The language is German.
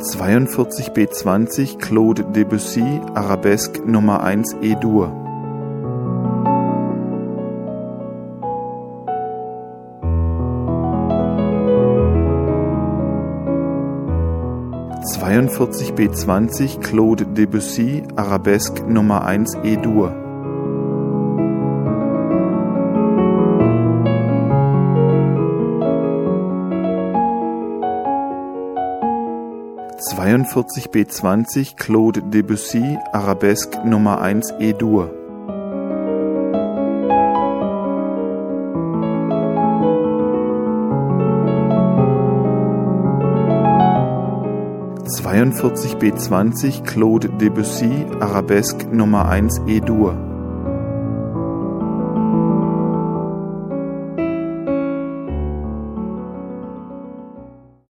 42b20 Claude Debussy, Arabesque Nummer 1 E-Dur. 42b20 Claude Debussy, Arabesque Nummer 1 E-Dur. 42b20 Claude Debussy, Arabesque Nummer 1 E-Dur. 42b20 Claude Debussy, Arabesque Nummer 1 E-Dur.